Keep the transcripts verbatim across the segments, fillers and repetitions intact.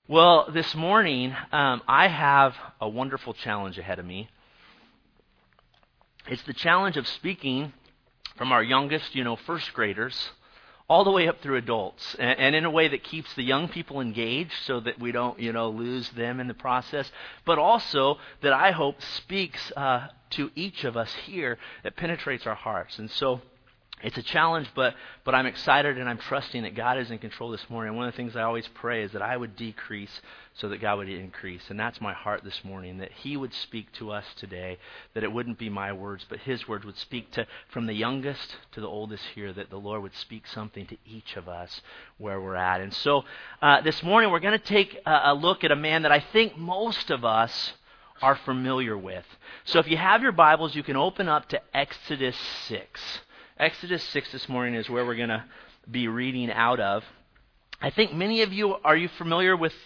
Well, this morning, um, I have a wonderful challenge ahead of me. It's the challenge of speaking from our youngest, you know, first graders, all the way up through adults, and, and in a way that keeps the young people engaged so that we don't, you know, lose them in the process, but also that I hope speaks uh, to each of us here that penetrates our hearts. And so it's a challenge, but but I'm excited and I'm trusting that God is in control this morning. And one of the things I always pray is that I would decrease so that God would increase. And that's my heart this morning, that He would speak to us today, that it wouldn't be my words, but His words would speak to from the youngest to the oldest here, that the Lord would speak something to each of us where we're at. And so uh, this morning we're going to take a, a look at a man that I think most of us are familiar with. So if you have your Bibles, you can open up to Exodus six. Exodus six this morning is where we're going to be reading out of. I think many of you, are you familiar with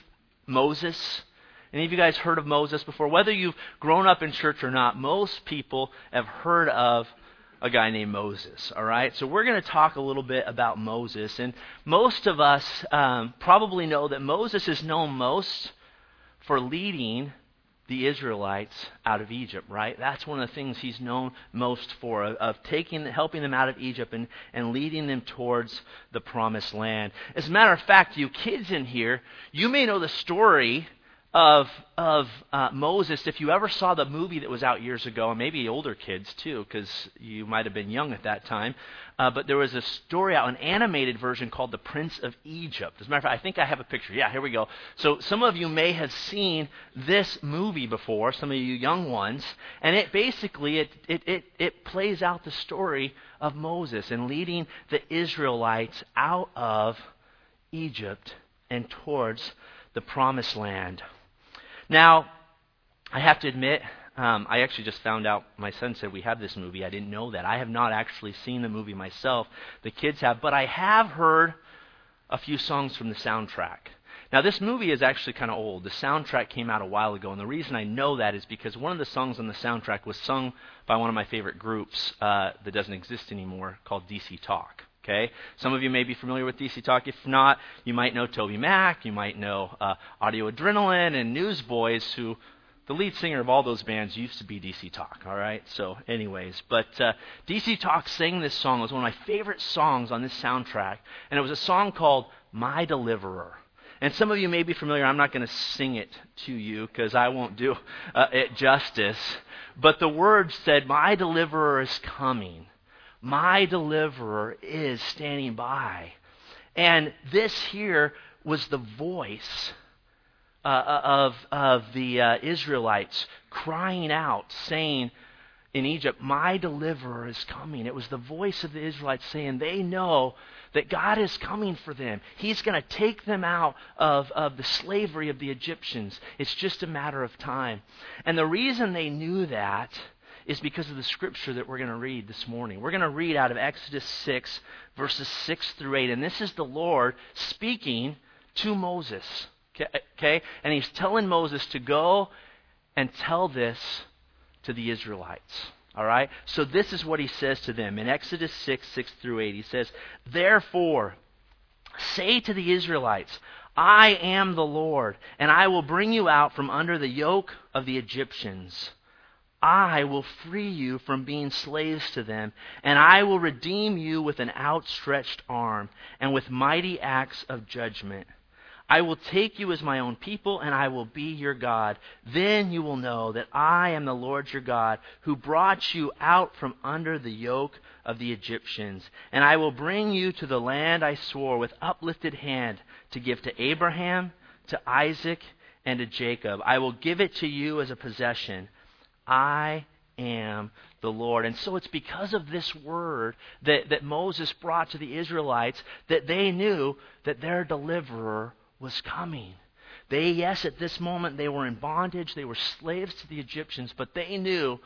Moses? Any of you guys heard of Moses before? Whether you've grown up in church or not, most people have heard of a guy named Moses, all right? So we're going to talk a little bit about Moses. And most of us um, probably know that Moses is known most for leading the Israelites out of Egypt, right? That's one of the things he's known most for, of, of taking, helping them out of Egypt and, and leading them towards the promised land. As a matter of fact, you kids in here, you may know the story of of uh, Moses if you ever saw the movie that was out years ago, and maybe older kids too, because you might have been young at that time. Uh, but there was a story out, an animated version called The Prince of Egypt. As a matter of fact, I think I have a picture. Yeah, here we go. So some of you may have seen this movie before, some of you young ones, and it basically, it it it, it plays out the story of Moses and leading the Israelites out of Egypt and towards the promised land. Now, I have to admit, um, I actually just found out, my son said we have this movie. I didn't know that. I have not actually seen the movie myself. The kids have, but I have heard a few songs from the soundtrack. Now, this movie is actually kind of old. The soundtrack came out a while ago, and the reason I know that is because one of the songs on the soundtrack was sung by one of my favorite groups uh, that doesn't exist anymore, called D C Talk. Okay, some of you may be familiar with D C Talk. If not, you might know Toby Mac, you might know uh, Audio Adrenaline and Newsboys, who the lead singer of all those bands used to be D C Talk. All right, so anyways, but uh, D C Talk sang this song. It was one of my favorite songs on this soundtrack, and it was a song called My Deliverer. And some of you may be familiar. I'm not going to sing it to you because I won't do uh, it justice. But the words said, "My deliverer is coming. My deliverer is standing by." And this here was the voice uh, of, of the uh, Israelites crying out, saying in Egypt, "My deliverer is coming." It was the voice of the Israelites saying they know that God is coming for them. He's going to take them out of, of the slavery of the Egyptians. It's just a matter of time. And the reason they knew that is because of the scripture that we're going to read this morning. We're going to read out of Exodus six, verses six through eight. And this is the Lord speaking to Moses. Okay? And He's telling Moses to go and tell this to the Israelites. All right? So this is what He says to them. In Exodus six, six through eight, He says, "Therefore, say to the Israelites, I am the Lord, and I will bring you out from under the yoke of the Egyptians. I will free you from being slaves to them, and I will redeem you with an outstretched arm and with mighty acts of judgment. I will take you as my own people, and I will be your God. Then you will know that I am the Lord your God, who brought you out from under the yoke of the Egyptians. And I will bring you to the land I swore with uplifted hand to give to Abraham, to Isaac, and to Jacob. I will give it to you as a possession. I am the Lord." And so it's because of this word that, that Moses brought to the Israelites that they knew that their deliverer was coming. They, yes, at this moment they were in bondage. They were slaves to the Egyptians, but they knew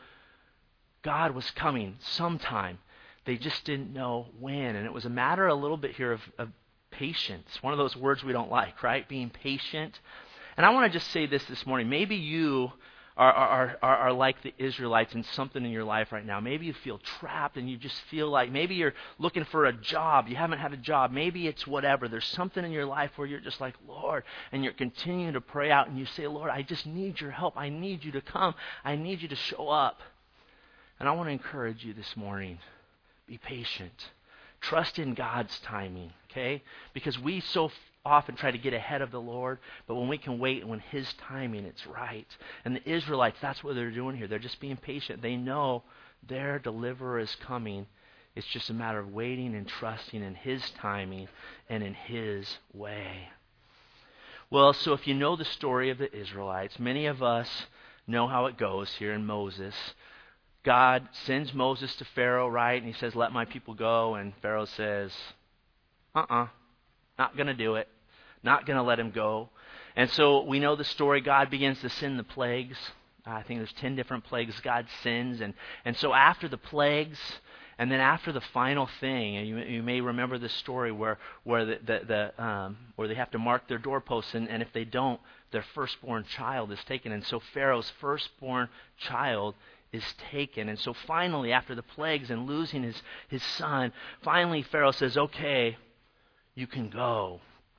God was coming sometime. They just didn't know when. And it was a matter a little bit here of, of patience. One of those words we don't like, right? Being patient. And I want to just say this this morning. Maybe you are, are, are, are like the Israelites in something in your life right now. Maybe you feel trapped and you just feel like maybe you're looking for a job. You haven't had a job. Maybe it's whatever. There's something in your life where you're just like, Lord, and you're continuing to pray out and you say, Lord, I just need your help. I need you to come. I need you to show up. And I want to encourage you this morning, be patient. Trust in God's timing, okay? Because we so often try to get ahead of the Lord, but when we can wait and when His timing, it's right. And the Israelites, that's what they're doing here. They're just being patient. They know their deliverer is coming. It's just a matter of waiting and trusting in His timing and in His way. Well, so if you know the story of the Israelites, many of us know how it goes here in Moses. God sends Moses to Pharaoh, right? And he says, let my people go. And Pharaoh says, uh-uh, not going to do it. Not going to let him go. And so we know the story. God begins to send the plagues. I think there's ten different plagues God sends. And, and so after the plagues, and then after the final thing, and you, you may remember the story where where the, the, the um, where they have to mark their doorposts, and, and if they don't, their firstborn child is taken. And so Pharaoh's firstborn child is taken. And so finally, after the plagues and losing his, his son, finally Pharaoh says, okay, you can go.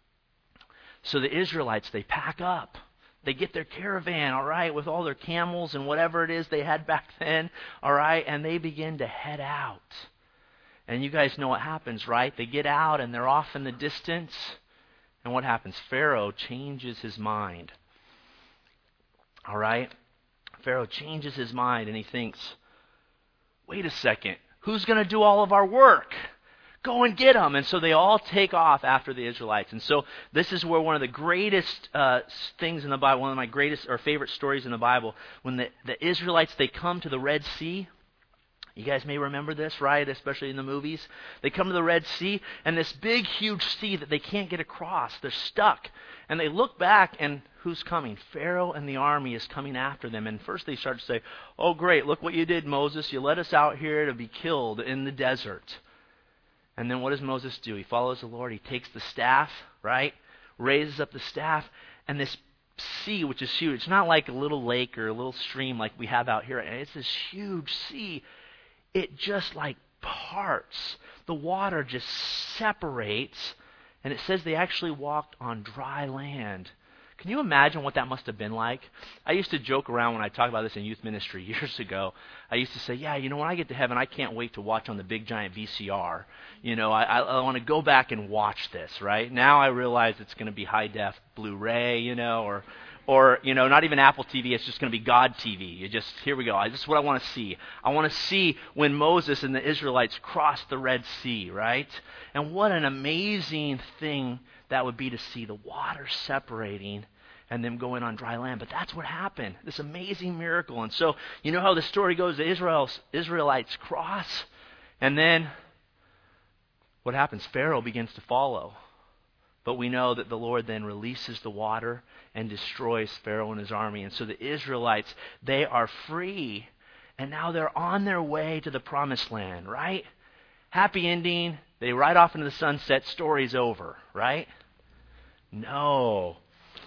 So the Israelites, they pack up. They get their caravan, all right, with all their camels and whatever it is they had back then, all right, and they begin to head out. And you guys know what happens, right? They get out and they're off in the distance. And what happens? Pharaoh changes his mind. All right? Pharaoh changes his mind and he thinks, wait a second, who's going to do all of our work? Go and get them. And so they all take off after the Israelites. And so this is where one of the greatest uh, things in the Bible, one of my greatest or favorite stories in the Bible, when the, the Israelites, they come to the Red Sea. You guys may remember this, right? Especially in the movies. They come to the Red Sea, and this big, huge sea that they can't get across. They're stuck. And they look back, and who's coming? Pharaoh and the army is coming after them. And first they start to say, oh, great, look what you did, Moses. You let us out here to be killed in the desert. And then what does Moses do? He follows the Lord. He takes the staff, right? Raises up the staff, and this sea, which is huge. It's not like a little lake or a little stream like we have out here. It's this huge sea. It just like parts. The water just separates. And it says they actually walked on dry land. Can you imagine what that must have been like? I used to joke around when I talked about this in youth ministry years ago. I used to say, yeah, you know, when I get to heaven, I can't wait to watch on the big giant V C R. You know, I, I, I want to go back and watch this, right? Now I realize it's going to be high-def Blu-ray, you know, or... Or, you know, not even Apple T V, it's just going to be God T V. You just, here we go. This is what I want to see. I want to see when Moses and the Israelites crossed the Red Sea, right? And what an amazing thing that would be to see the water separating and them going on dry land. But that's what happened, this amazing miracle. And so, you know how the story goes, the Israel's, Israelites cross, and then what happens? Pharaoh begins to follow. But we know that the Lord then releases the water and destroys Pharaoh and his army. And so the Israelites, they are free. And now they're on their way to the promised land, right? Happy ending. They ride off into the sunset. Story's over, right? No.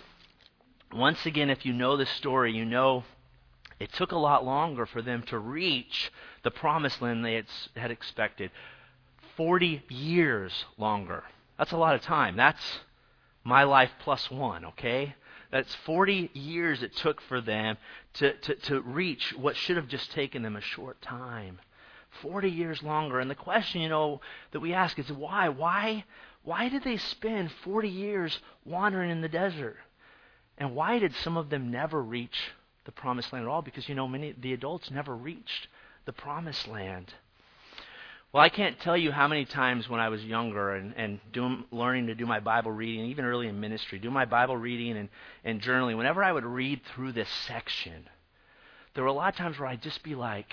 Once again, if you know the story, you know it took a lot longer for them to reach the promised land they had, had expected. Forty years longer. That's a lot of time. That's my life plus one, okay? That's forty years it took for them to, to, to reach what should have just taken them a short time. forty years longer. And the question, you know, that we ask is why? Why, why did they spend forty years wandering in the desert? And why did some of them never reach the promised land at all? Because, you know, many the adults never reached the promised land. Well, I can't tell you how many times when I was younger and, and doing, learning to do my Bible reading, even early in ministry, do my Bible reading and, and journaling, whenever I would read through this section, there were a lot of times where I'd just be like,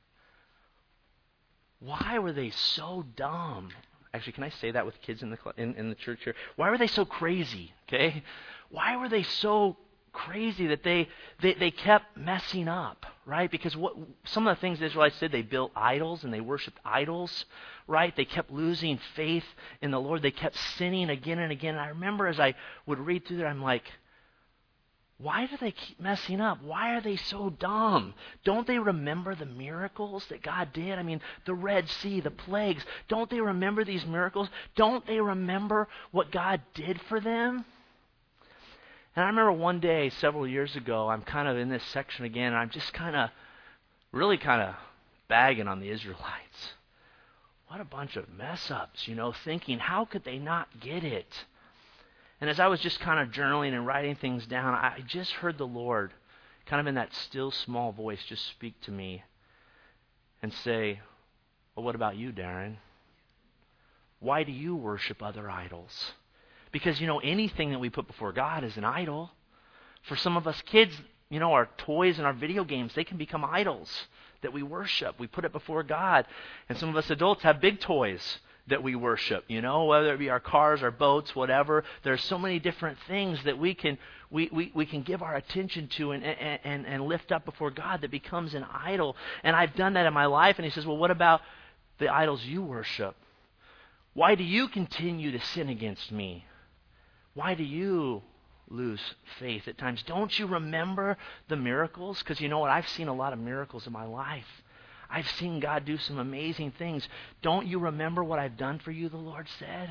why were they so dumb? Actually, can I say that with kids in the in, in the church here? Why were they so crazy? Okay? Why were they so crazy that they, they, they kept messing up, right? Because what some of the things the Israelites did, they built idols and they worshipped idols, right? They kept losing faith in the Lord. They kept sinning again and again. And I remember as I would read through there, I'm like, Why do they keep messing up? Why are they so dumb? Don't they remember the miracles that God did? I mean, the Red Sea, the plagues. Don't they remember these miracles? Don't they remember what God did for them? And I remember one day several years ago, I'm kind of in this section again, and I'm just kind of, really kind of bagging on the Israelites. What a bunch of mess-ups, you know, thinking, how could they not get it? And as I was just kind of journaling and writing things down, I just heard the Lord, kind of in that still small voice, just speak to me and say, well, what about you, Darren? Why do you worship other idols? Because, you know, anything that we put before God is an idol. For some of us kids, you know, our toys and our video games, they can become idols that we worship. We put it before God. And some of us adults have big toys that we worship, you know, whether it be our cars, our boats, whatever. There's so many different things that we can we, we, we can give our attention to and, and, and lift up before God that becomes an idol. And I've done that in my life. And he says, well, what about the idols you worship? Why do you continue to sin against me? Why do you lose faith at times? Don't you remember the miracles? Because you know what? I've seen a lot of miracles in my life. I've seen God do some amazing things. Don't you remember what I've done for you, the Lord said?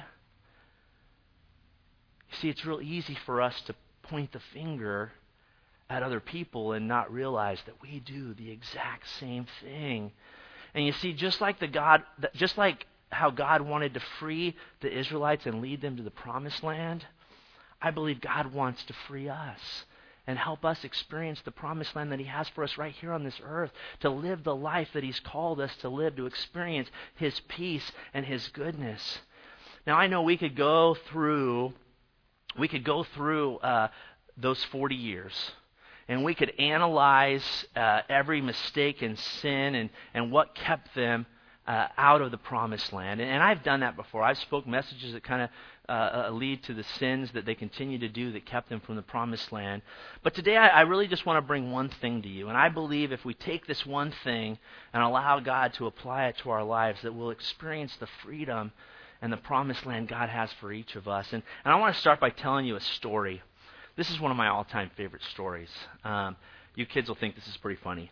You see, it's real easy for us to point the finger at other people and not realize that we do the exact same thing. And you see, just like the God, just like how God wanted to free the Israelites and lead them to the promised land, I believe God wants to free us and help us experience the promised land that he has for us right here on this earth, to live the life that he's called us to live, to experience his peace and his goodness. Now, I know we could go through, we could go through uh, those forty years, and we could analyze uh, every mistake and sin and, and what kept them uh, out of the promised land. And, and I've done that before. I've spoke messages that kind of Uh, uh, lead to the sins that they continue to do that kept them from the promised land. But today I, I really just want to bring one thing to you. And I believe if we take this one thing and allow God to apply it to our lives, that we'll experience the freedom and the promised land God has for each of us. And, and I want to start by telling you a story. This is one of my all-time favorite stories. Um, you kids will think this is pretty funny.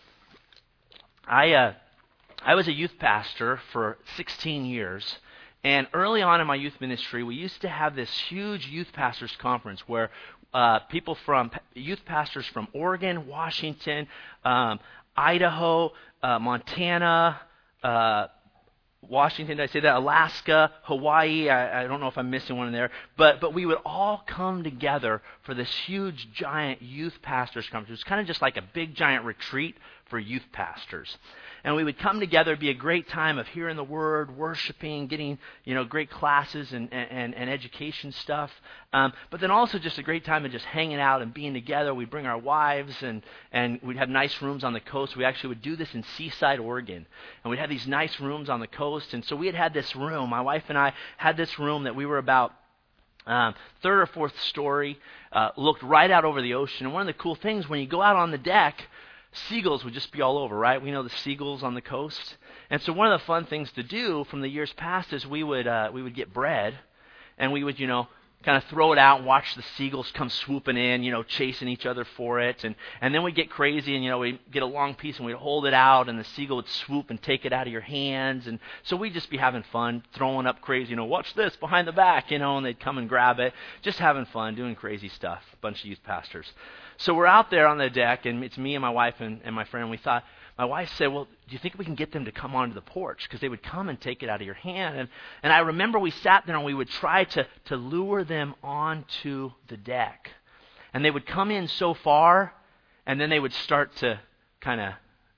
I uh, I was a youth pastor for sixteen years. And early on in my youth ministry, we used to have this huge youth pastors conference where uh, people from, youth pastors from Oregon, Washington, um, Idaho, uh, Montana, uh, Washington, did I say that? Alaska, Hawaii, I, I don't know if I'm missing one in there, but but we would all come together for this huge, giant youth pastors conference. It was kind of just like a big, giant retreat for youth pastors. And we would come together. It'd be a great time of hearing the Word, worshiping, getting, you know, great classes and, and, and education stuff. Um, but then also just a great time of just hanging out and being together. We'd bring our wives, and, and we'd have nice rooms on the coast. We actually would do this in Seaside, Oregon. And we'd have these nice rooms on the coast. And so we had had this room. My wife and I had this room that we were about um, third or fourth story, uh, looked right out over the ocean. And one of the cool things, when you go out on the deck, seagulls would just be all over, right? We know the seagulls on the coast. And so one of the fun things to do from the years past is we would uh, we would get bread, and we would, you know, kind of throw it out and watch the seagulls come swooping in, you know, chasing each other for it. And, and then we'd get crazy and, you know, we'd get a long piece and we'd hold it out, and the seagull would swoop and take it out of your hands. And so we'd just be having fun, throwing up crazy, you know, watch this behind the back, you know, and they'd come and grab it. Just having fun, doing crazy stuff, a bunch of youth pastors. So we're out there on the deck, and it's me and my wife and, and my friend. We thought, my wife said, well, do you think we can get them to come onto the porch? Because they would come and take it out of your hand. And, and I remember we sat there and we would try to, to lure them onto the deck. And they would come in so far, and then they would start to kind of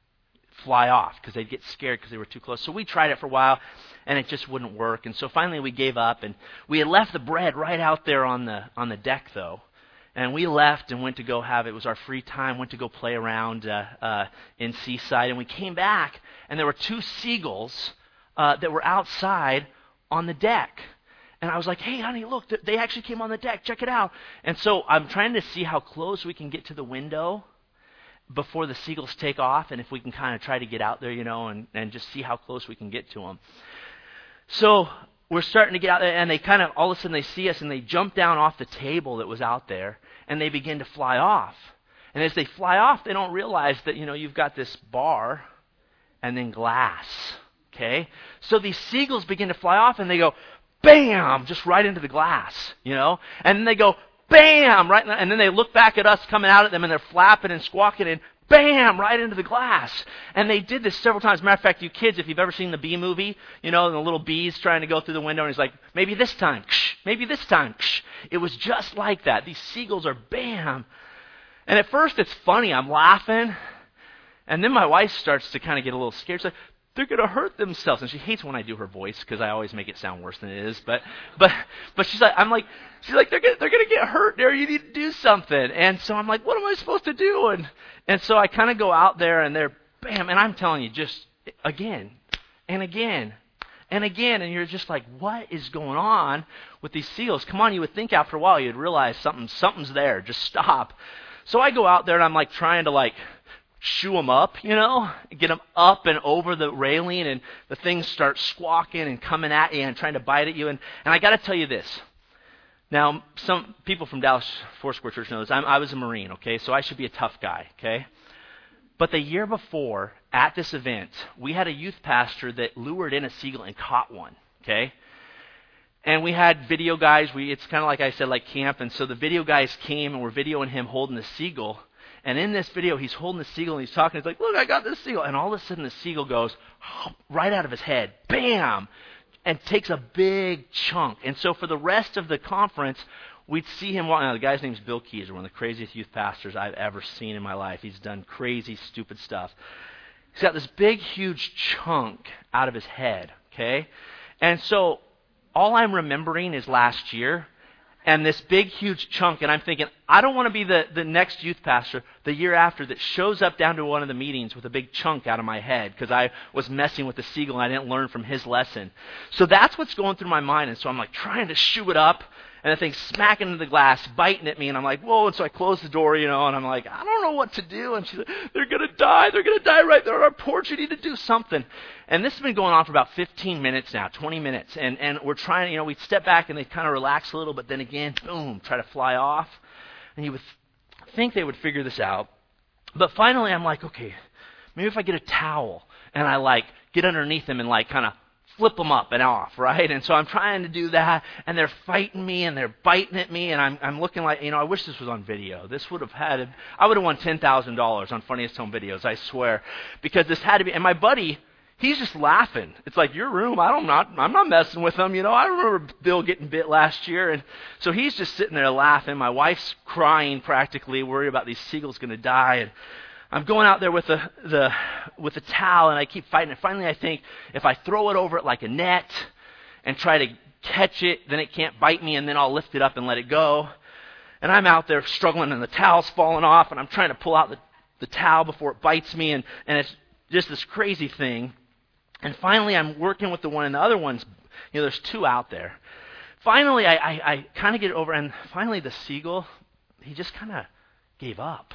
fly off because they'd get scared because they were too close. So we tried it for a while, and it just wouldn't work. And so finally we gave up, and we had left the bread right out there on the on the deck, though. And we left and went to go have, it was our free time, went to go play around uh, uh, in Seaside. And we came back, and there were two seagulls uh, that were outside on the deck. And I was like, hey, honey, look, they actually came on the deck. Check it out. And so I'm trying to see how close we can get to the window before the seagulls take off, and if we can kind of try to get out there, you know, and, and just see how close we can get to them. So we're starting to get out there, and they kind of, all of a sudden they see us, and they jump down off the table that was out there, and they begin to fly off. And as they fly off, they don't realize that, you know, you've got this bar and then glass, okay? So these seagulls begin to fly off, and they go, bam, just right into the glass, you know? And then they go, bam, right, and then they look back at us coming out at them, and they're flapping and squawking, and bam, right into the glass. And they did this several times. Matter of fact, you kids, if you've ever seen the bee movie, you know, the little bees trying to go through the window, and he's like, maybe this time, maybe this time. It was just like that. These seagulls are bam. And at first it's funny. I'm laughing. And then my wife starts to kind of get a little scared. She's like, they're going to hurt themselves. And she hates when I do her voice because I always make it sound worse than it is. But but but she's like, I'm like, she's like, they're going they're gonna get hurt there. You need to do something. And so I'm like, what am I supposed to do? And, and so I kind of go out there, and they're, bam. And I'm telling you, just again and again and again. And you're just like, what is going on with these seals? Come on, you would think after a while you'd realize something something's there. Just stop. So I go out there, and I'm like trying to like shoo them up, you know, get them up and over the railing, and the things start squawking and coming at you and trying to bite at you. And, and I got to tell you this. Now, some people from Dallas Foursquare Church know this. I'm, I was a Marine, okay, so I should be a tough guy, okay? But the year before, at this event, we had a youth pastor that lured in a seagull and caught one, okay? And we had video guys. We It's kind of like I said, like camp. And so the video guys came, and we're videoing him holding the seagull. And in this video, he's holding the seagull, and he's talking. He's like, look, I got this seagull. And all of a sudden, the seagull goes right out of his head. Bam! And takes a big chunk. And so for the rest of the conference, we'd see him walk. Now, the guy's name's Bill Keyser, one of the craziest youth pastors I've ever seen in my life. He's done crazy, stupid stuff. He's got this big, huge chunk out of his head, okay? And so all I'm remembering is last year, and this big, huge chunk, and I'm thinking, I don't want to be the, the next youth pastor the year after that shows up down to one of the meetings with a big chunk out of my head because I was messing with the seagull and I didn't learn from his lesson. So that's what's going through my mind, and so I'm like trying to shoo it up, and the thing's smacking into the glass, biting at me, and I'm like, whoa, and so I close the door, you know, and I'm like, I don't know what to do, and she's like, they're going to die, they're going to die right there on our porch, you need to do something. And this has been going on for about fifteen minutes now, twenty minutes, and, and we're trying, you know, we'd step back and they'd kind of relax a little, but then again, boom, try to fly off, and you would think they would figure this out. But finally, I'm like, okay, maybe if I get a towel, and I like get underneath them and like kind of flip them up and off, right? And so I'm trying to do that, and they're fighting me, and they're biting at me, and I'm I'm looking like, you know, I wish this was on video. This would have had, I would have won ten thousand dollars on Funniest Home Videos, I swear, because this had to be, and my buddy, he's just laughing. It's like, your room, I don't not, I'm not messing with them, you know. I remember Bill getting bit last year, and so he's just sitting there laughing. My wife's crying practically, worried about these seagulls going to die, and I'm going out there with the, the with the towel, and I keep fighting. And finally, I think if I throw it over it like a net and try to catch it, then it can't bite me, and then I'll lift it up and let it go. And I'm out there struggling, and the towel's falling off, and I'm trying to pull out the, the towel before it bites me, and, and it's just this crazy thing. And finally, I'm working with the one, and the other one's, you know, there's two out there. Finally, I, I, I kind of get it over, and finally the seagull, he just kind of gave up.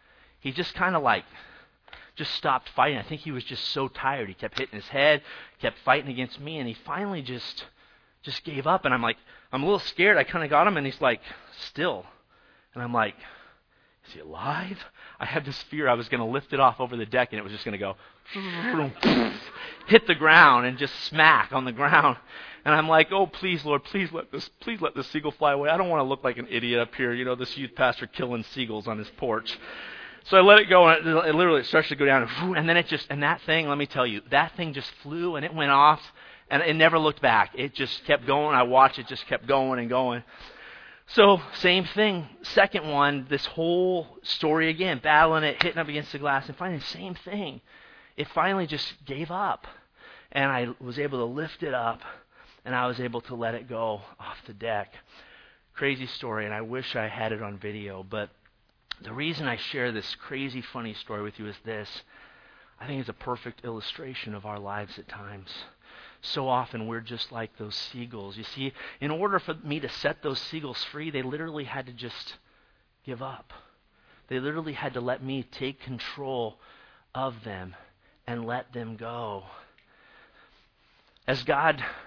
He just kind of like, just stopped fighting. I think he was just so tired. He kept hitting his head, kept fighting against me, and he finally just, just gave up. And I'm like, I'm a little scared. I kind of got him, and he's like, still. And I'm like, is he alive? I had this fear I was going to lift it off over the deck, and it was just going to go, hit the ground and just smack on the ground. And I'm like, oh, please, Lord, please let this, please let this seagull fly away. I don't want to look like an idiot up here, you know, this youth pastor killing seagulls on his porch. So I let it go, and it, it literally starts to go down, and, and then it just, and that thing, let me tell you, that thing just flew, and it went off, and it never looked back. It just kept going. I watched it just kept going and going. So, same thing. Second one, this whole story again, battling it, hitting up against the glass, and finally, same thing. It finally just gave up, and I was able to lift it up, and I was able to let it go off the deck. Crazy story, and I wish I had it on video, but the reason I share this crazy, funny story with you is this. I think it's a perfect illustration of our lives at times. So often we're just like those seagulls. You see, in order for me to set those seagulls free, they literally had to just give up. They literally had to let me take control of them and let them go. As God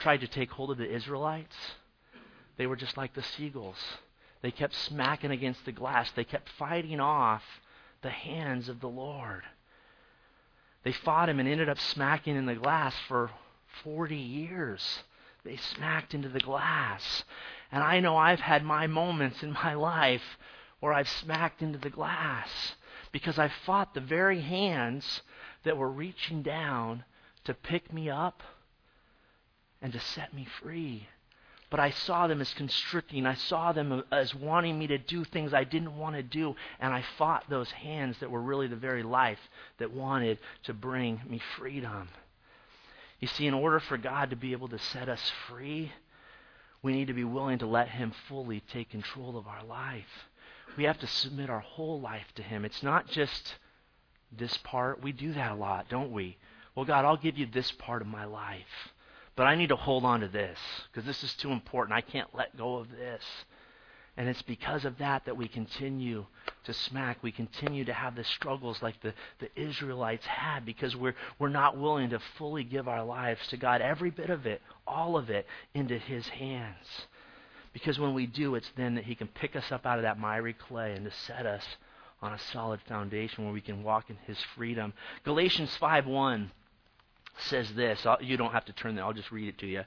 tried to take hold of the Israelites, they were just like the seagulls. They kept smacking against the glass. They kept fighting off the hands of the Lord. They fought him and ended up smacking in the glass for forty years. They smacked into the glass. And I know I've had my moments in my life where I've smacked into the glass because I fought the very hands that were reaching down to pick me up and to set me free. But I saw them as constricting. I saw them as wanting me to do things I didn't want to do. And I fought those hands that were really the very life that wanted to bring me freedom. You see, in order for God to be able to set us free, we need to be willing to let him fully take control of our life. We have to submit our whole life to him. It's not just this part. We do that a lot, don't we? Well, God, I'll give you this part of my life. But I need to hold on to this because this is too important. I can't let go of this. And it's because of that that we continue to smack. We continue to have the struggles like the, the Israelites had because we're, we're not willing to fully give our lives to God, every bit of it, all of it, into his hands. Because when we do, it's then that he can pick us up out of that miry clay and to set us on a solid foundation where we can walk in his freedom. Galatians five one says this. I'll, you don't have to turn there. I'll just read it to you.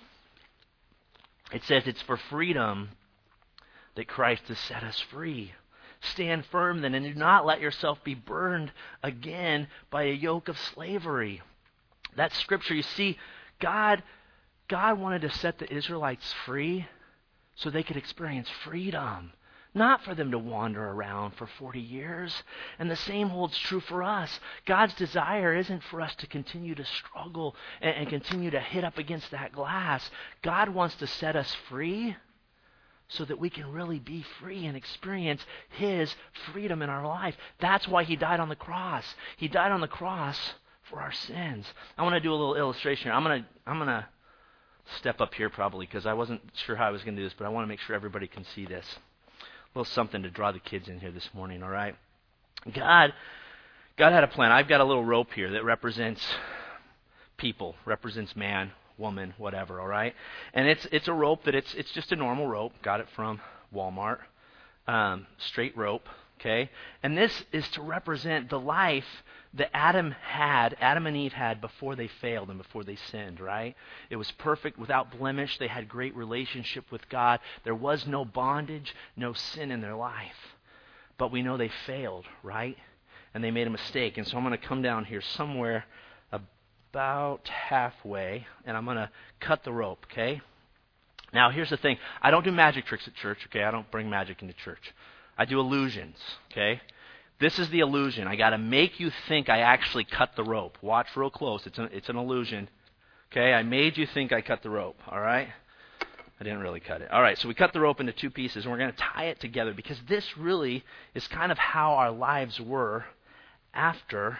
It says, it's for freedom that Christ has set us free. Stand firm then and do not let yourself be burned again by a yoke of slavery. That scripture, you see, God, God wanted to set the Israelites free so they could experience freedom. Not for them to wander around for forty years. And the same holds true for us. God's desire isn't for us to continue to struggle and, and continue to hit up against that glass. God wants to set us free so that we can really be free and experience his freedom in our life. That's why he died on the cross. He died on the cross for our sins. I want to do a little illustration here. I'm going to I'm going to step up here probably because I wasn't sure how I was going to do this, but I want to make sure everybody can see this. A little something to draw the kids in here this morning, all right? God, God had a plan. I've got a little rope here that represents people, represents man, woman, whatever, all right? And it's it's a rope that it's it's just a normal rope. Got it from Walmart. Um, straight rope, okay? And this is to represent the life that Adam had, Adam and Eve had before they failed and before they sinned, right? It was perfect, without blemish. They had great relationship with God. There was no bondage, no sin in their life. But we know they failed, right? And they made a mistake. And so I'm going to come down here somewhere about halfway, and I'm going to cut the rope, okay? Now, here's the thing. I don't do magic tricks at church, okay? I don't bring magic into church. I do illusions, okay? This is the illusion. I got to make you think I actually cut the rope. Watch real close. It's an, it's an illusion. Okay, I made you think I cut the rope. All right? I didn't really cut it. All right, so we cut the rope into two pieces, and we're going to tie it together because this really is kind of how our lives were after,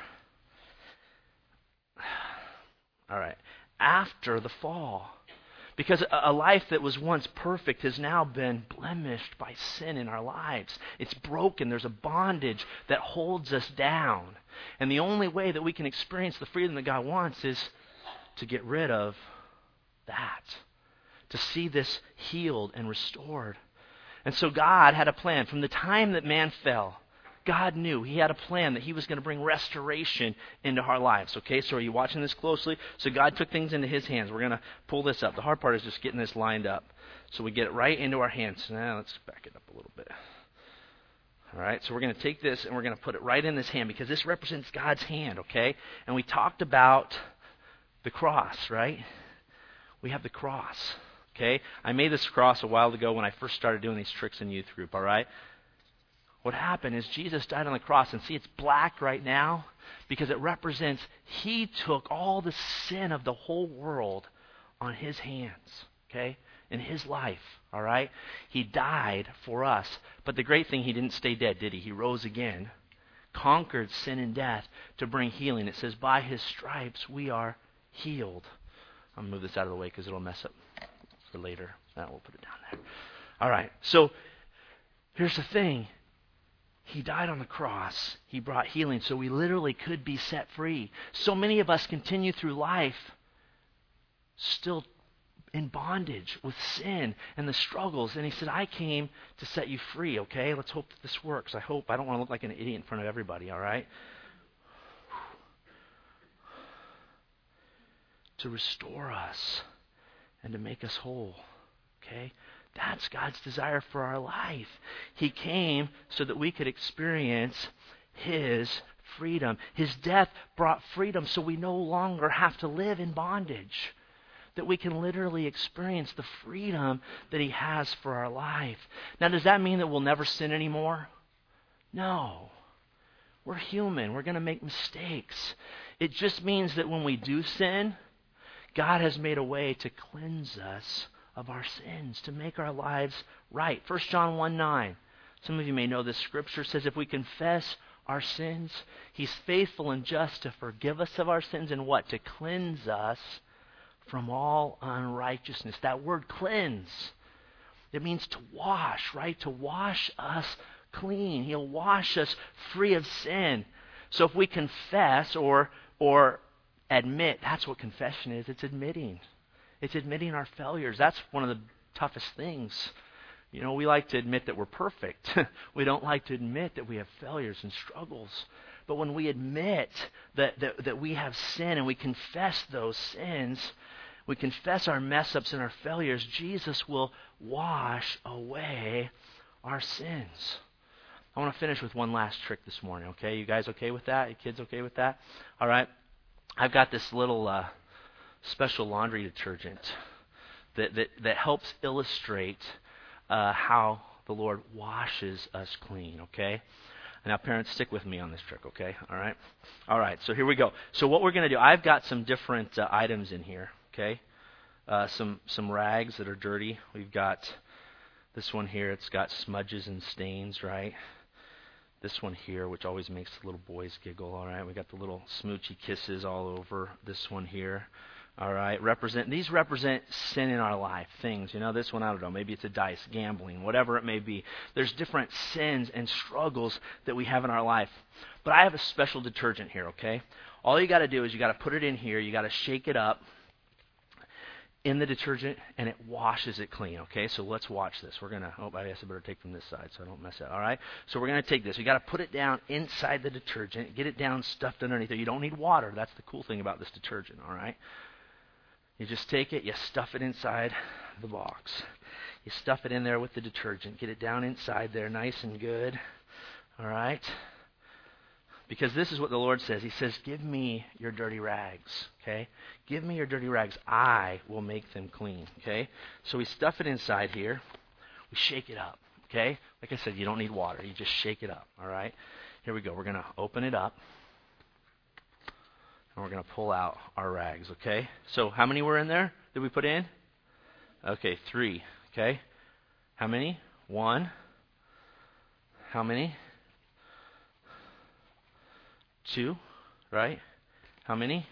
all right, after the fall. Because a life that was once perfect has now been blemished by sin in our lives. It's broken. There's a bondage that holds us down. And the only way that we can experience the freedom that God wants is to get rid of that. To see this healed and restored. And so God had a plan. From the time that man fell, God knew he had a plan that he was going to bring restoration into our lives. Okay, so are you watching this closely? So God took things into his hands. We're going to pull this up. The hard part is just getting this lined up. So we get it right into our hands. Now let's back it up a little bit. All right, so we're going to take this and we're going to put it right in this hand because this represents God's hand, okay? And we talked about the cross, right? We have the cross, okay? I made this cross a while ago when I first started doing these tricks in youth group, all right? What happened is Jesus died on the cross, and see, it's black right now because it represents he took all the sin of the whole world on his hands, okay, in his life, all right? He died for us, but the great thing, he didn't stay dead, did he? He rose again, conquered sin and death to bring healing. It says, by his stripes we are healed. I'm going to move this out of the way because it'll mess up for later. Now we'll put it down there. All right, so here's the thing. He died on the cross. He brought healing, so we literally could be set free. So many of us continue through life still in bondage with sin and the struggles. And he said, I came to set you free, okay? Let's hope that this works. I hope. I don't want to look like an idiot in front of everybody, all right? To restore us and to make us whole, okay? That's God's desire for our life. He came so that we could experience His freedom. His death brought freedom so we no longer have to live in bondage. That we can literally experience the freedom that He has for our life. Now, does that mean that we'll never sin anymore? No. We're human. We're going to make mistakes. It just means that when we do sin, God has made a way to cleanse us of our sins, to make our lives right. First John one nine. Some of you may know this scripture says if we confess our sins, He's faithful and just to forgive us of our sins and what? To cleanse us from all unrighteousness. That word cleanse, it means to wash, right? To wash us clean. He'll wash us free of sin. So if we confess or or admit, that's what confession is. It's admitting. It's admitting our failures. That's one of the toughest things. You know, we like to admit that we're perfect. We don't like to admit that we have failures and struggles. But when we admit that, that, that we have sin and we confess those sins, we confess our mess-ups and our failures, Jesus will wash away our sins. I want to finish with one last trick this morning, okay? You guys okay with that? You kids okay with that? All right. I've got this little uh, special laundry detergent that, that, that helps illustrate uh, how the Lord washes us clean, okay? Now, parents, stick with me on this trick, okay? All right? All right, so here we go. So what we're going to do, I've got some different uh, items in here, okay? Uh, some some rags that are dirty. We've got this one here. It's got smudges and stains, right? This one here, which always makes the little boys giggle, all right? We got the little smoochy kisses all over this one here, all right? Represent These represent sin in our life, things. You know, this one, I don't know, maybe it's a dice, gambling, whatever it may be. There's different sins and struggles that we have in our life. But I have a special detergent here, okay? All you got to do is you got to put it in here. You got to shake it up in the detergent, and it washes it clean, okay? So let's watch this. We're going to, oh, I guess I better take from this side so I don't mess it up, all right? So we're going to take this. You got to put it down inside the detergent, get it down stuffed underneath it. You don't need water. That's the cool thing about this detergent, all right? You just take it, you stuff it inside the box. You stuff it in there with the detergent. Get it down inside there nice and good, all right? Because this is what the Lord says. He says, give me your dirty rags, okay? Give me your dirty rags. I will make them clean, okay? So we stuff it inside here. We shake it up, okay? Like I said, you don't need water. You just shake it up, all right? Here we go. We're going to open it up. And we're going to pull out our rags, okay? So how many were in there that we put in? Okay, three, okay? How many? One. How many? Two, right? How many?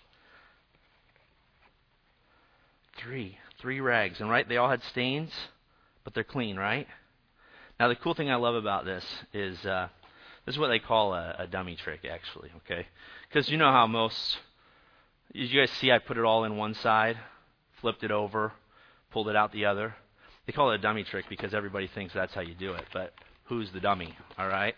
Three. Three rags. And right, they all had stains, but they're clean, right? Now, the cool thing I love about this is uh, this is what they call a, a dummy trick, actually, okay? Because you know how most, you guys see I put it all in one side, flipped it over, pulled it out the other. They call it a dummy trick because everybody thinks that's how you do it, but who's the dummy, all right?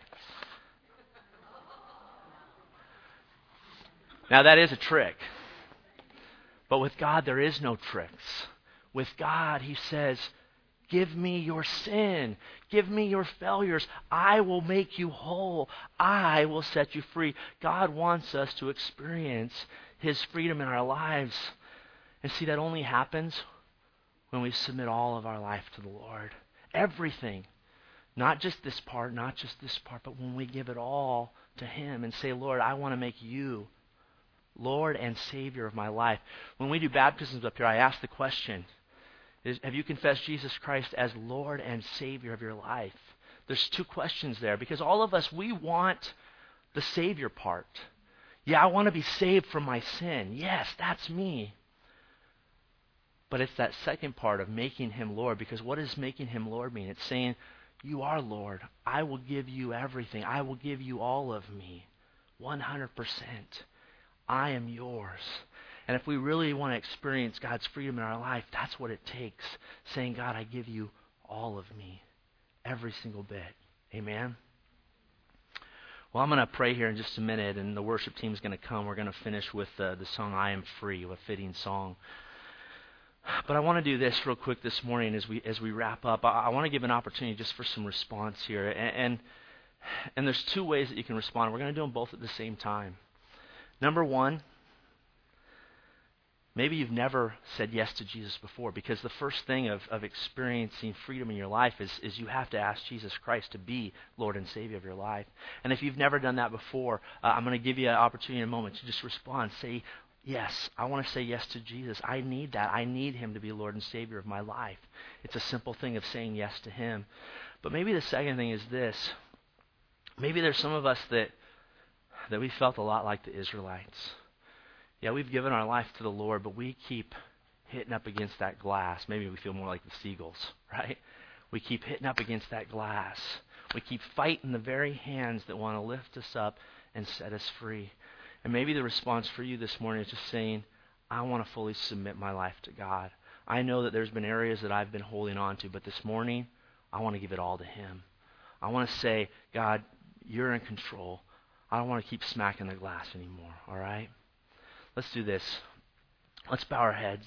Now, that is a trick. But with God, there is no tricks. With God, He says, give me your sin. Give me your failures. I will make you whole. I will set you free. God wants us to experience His freedom in our lives. And see, that only happens when we submit all of our life to the Lord. Everything. Not just this part, not just this part, but when we give it all to Him and say, Lord, I want to make you Lord and Savior of my life. When we do baptisms up here, I ask the question, is, have you confessed Jesus Christ as Lord and Savior of your life? There's two questions there because all of us, we want the Savior part. Yeah, I want to be saved from my sin. Yes, that's me. But it's that second part of making Him Lord, because what does making Him Lord mean? It's saying, you are Lord. I will give you everything. I will give you all of me. one hundred percent. I am yours. And if we really want to experience God's freedom in our life, that's what it takes. Saying, God, I give you all of me, every single bit. Amen? Well, I'm going to pray here in just a minute, and the worship team is going to come. We're going to finish with uh, the song, I Am Free, a fitting song. But I want to do this real quick this morning as we as we wrap up. I, I want to give an opportunity just for some response here. And, and, and there's two ways that you can respond. We're going to do them both at the same time. Number one, maybe you've never said yes to Jesus before, because the first thing of, of experiencing freedom in your life is, is you have to ask Jesus Christ to be Lord and Savior of your life. And if you've never done that before, uh, I'm going to give you an opportunity in a moment to just respond. Say, yes, I want to say yes to Jesus. I need that. I need Him to be Lord and Savior of my life. It's a simple thing of saying yes to Him. But maybe the second thing is this. Maybe there's some of us that that we felt a lot like the Israelites. Yeah, we've given our life to the Lord, but we keep hitting up against that glass. Maybe we feel more like the seagulls, right? We keep hitting up against that glass. We keep fighting the very hands that want to lift us up and set us free. And maybe the response for you this morning is just saying, I want to fully submit my life to God. I know that there's been areas that I've been holding on to, but this morning, I want to give it all to Him. I want to say, God, you're in control. I don't want to keep smacking the glass anymore, all right? Let's do this. Let's bow our heads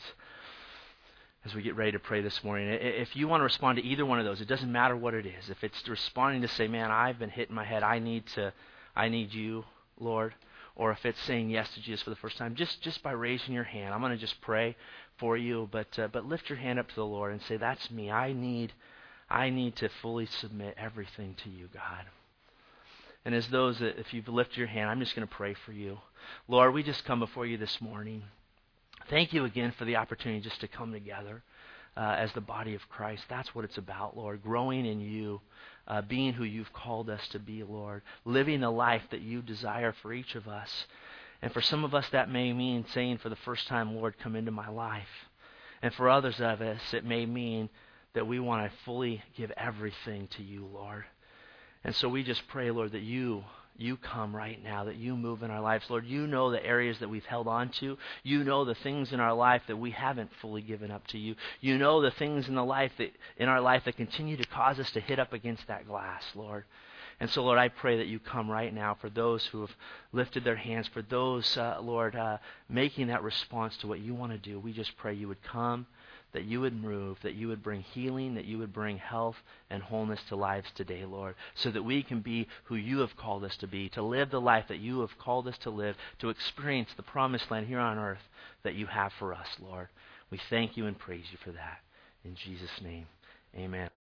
as we get ready to pray this morning. If you want to respond to either one of those, it doesn't matter what it is. If it's responding to say, man, I've been hitting my head, I need to, I need you, Lord. Or if it's saying yes to Jesus for the first time, just, just by raising your hand. I'm going to just pray for you, but uh, but lift your hand up to the Lord and say, that's me. I need, I need to fully submit everything to you, God. And as those, that, if you've lifted your hand, I'm just going to pray for you. Lord, we just come before you this morning. Thank you again for the opportunity just to come together uh, as the body of Christ. That's what it's about, Lord, growing in you, uh, being who you've called us to be, Lord, living the life that you desire for each of us. And for some of us, that may mean saying for the first time, Lord, come into my life. And for others of us, it may mean that we want to fully give everything to you, Lord. And so we just pray, Lord, that you, you come right now, that you move in our lives. Lord, you know the areas that we've held on to. You know the things in our life that we haven't fully given up to you. You know the things in the life that in our life that continue to cause us to hit up against that glass, Lord. And so, Lord, I pray that you come right now for those who have lifted their hands, for those, uh, Lord, uh, making that response to what you want to do. We just pray you would come, that you would move, that you would bring healing, that you would bring health and wholeness to lives today, Lord, so that we can be who you have called us to be, to live the life that you have called us to live, to experience the promised land here on earth that you have for us, Lord. We thank you and praise you for that. In Jesus' name, amen.